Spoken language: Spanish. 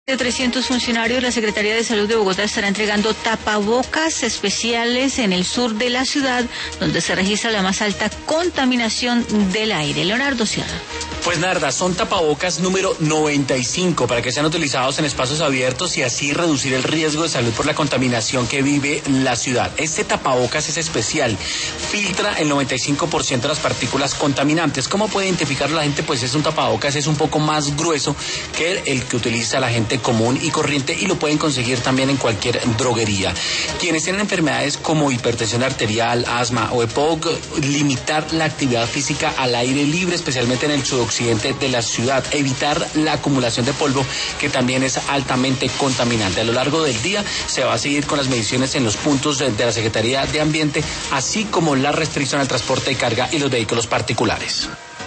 De 300 funcionarios, la Secretaría de Salud de Bogotá estará entregando tapabocas especiales en el sur de la ciudad, donde se registra la más alta contaminación del aire. Leonardo Sierra. Pues Narda, son tapabocas número 95 para que sean utilizados en espacios abiertos y así reducir el riesgo de salud por la contaminación que vive la ciudad. Este tapabocas es especial, filtra el 95% de las partículas contaminantes. ¿Cómo puede identificarlo la gente? Pues es un tapabocas, es un poco más grueso que el que utiliza la gente común y corriente y lo pueden conseguir también en cualquier droguería. Quienes tienen enfermedades como hipertensión arterial, asma o EPOC, limitar la actividad física al aire libre, especialmente en el sudoccidente de la ciudad, evitar la acumulación de polvo que también es altamente contaminante. A lo largo del día se va a seguir con las mediciones en los puntos de la Secretaría de Ambiente, así como la restricción al transporte de carga y los vehículos particulares.